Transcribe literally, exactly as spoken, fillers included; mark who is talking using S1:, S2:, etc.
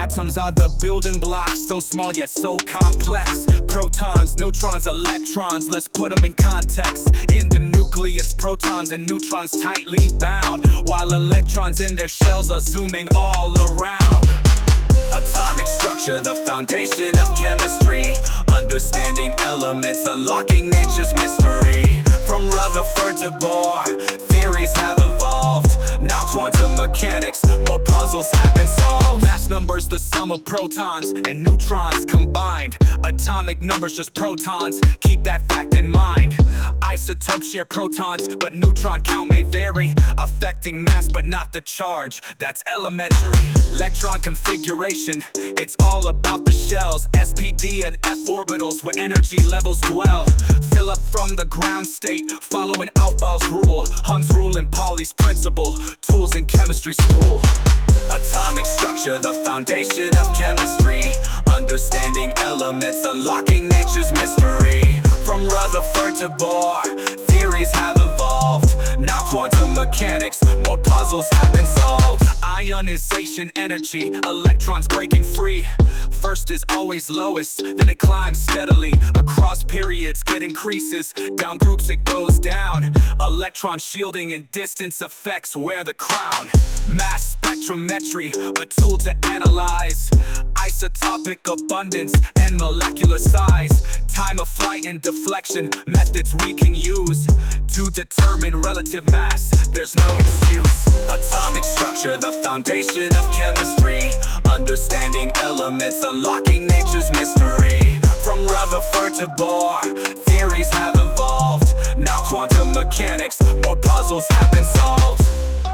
S1: Atoms are the building blocks, so small yet so complex. Protons, neutrons, electrons, let's put them in context. In the nucleus, protons and neutrons tightly bound, while electrons in their shells are zooming all around. Atomic structure, the foundation of chemistry. Understanding elements, unlocking nature's mystery. From Rutherford to Bohr, theories have evolved. Now quantum mechanics, more puzzles have been solved. Mass numbers, the sum of protons and neutrons combined. Atomic numbers, just protons, keep that fact in mind. Isotopes share protons, but neutron count may vary, affecting mass but not the charge, that's elementary. Electron configuration, it's all about the shells. S P D and F orbitals where energy levels dwell. Fill up from the ground state, following Aufbau's rule. Hund's rule and Pauli's principle, tools in chemistry school. Atomic structure, the foundation of chemistry. Understanding elements, unlocking nature's mystery. From Rutherford to Bohr, theories have evolved. Now quantum mechanics, more puzzles have been solved. Ionization energy, electrons breaking free. First is always lowest, then it climbs steadily. Across periods it increases, down groups it goes down. Electron shielding and distance effects wear the crown. Mass spectrometry, a tool to analyze isotopic abundance and molecular size. Time of flight and deflection, methods we can use to determine relative mass, there's no excuse. Atomic structure, the foundation of chemistry. Understanding elements, unlocking nature's mystery. From Rutherford to Bohr, theories have evolved. Now quantum mechanics, more puzzles have been solved.